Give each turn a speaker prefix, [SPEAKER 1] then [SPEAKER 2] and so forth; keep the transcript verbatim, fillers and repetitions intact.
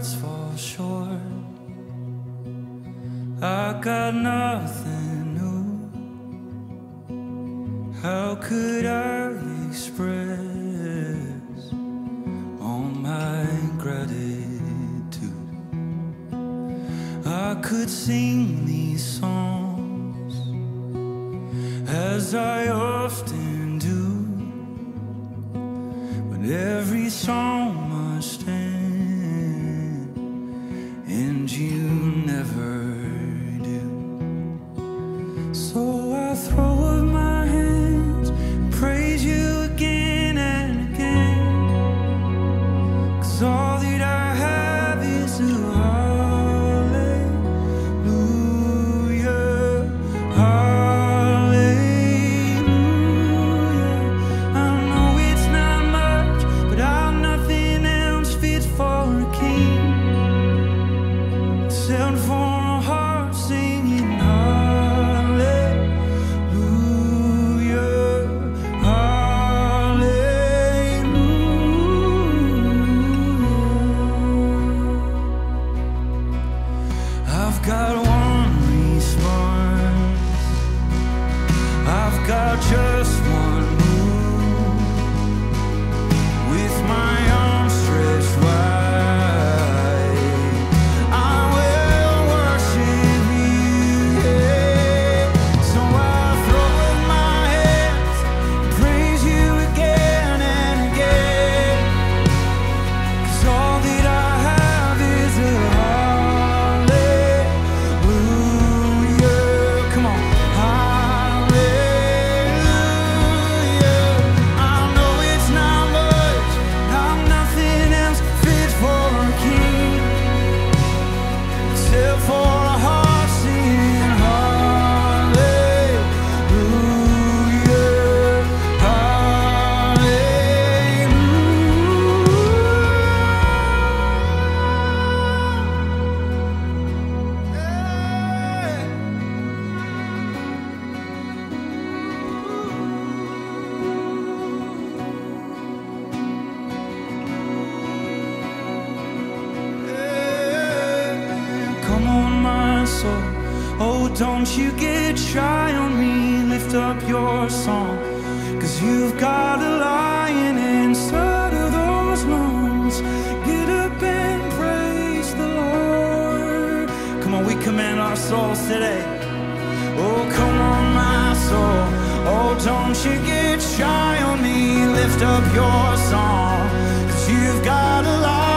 [SPEAKER 1] words fall short. I got nothing new. How could I express all my gratitude? I could sing these songs as I often do, but every song must end, and you never do. So I throw up my hands and praise you again and again, 'cause all that I have is a hallelujah, hallelujah. I know it's not much, but I've nothing else fit for a king except for a heart singing hallelujah, hallelujah. I've got one response, I've got just one move. With my arms stretched wide, I will worship you, yeah. So I throw up my hands and praise you again and again, 'cause all that I have is a hallelujah. Come on, hallelujah. I know it's not much, I'm nothing else fit for a king except for a heart singing hallelujah, hallelujah. Come on, my soul, oh, don't you get shy on me. Lift up your song, 'cause you've got a lion inside of those lungs. Get up and praise the Lord. Come on, we command our souls today. Oh, come on, my soul, oh, don't you get shy on me. Lift up your song, 'cause you've got a lion